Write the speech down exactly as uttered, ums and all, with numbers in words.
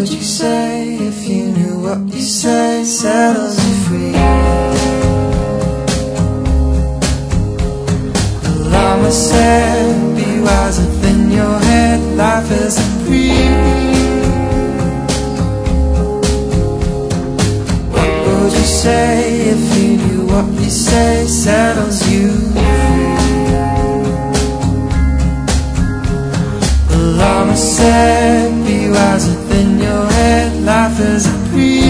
would you say if you knew what you say settles you free? The Lama said, be wiser than your head, life isn't free. What would you say if you knew what you say settles you free? The Lama said, be wiser than your head, life isn't free.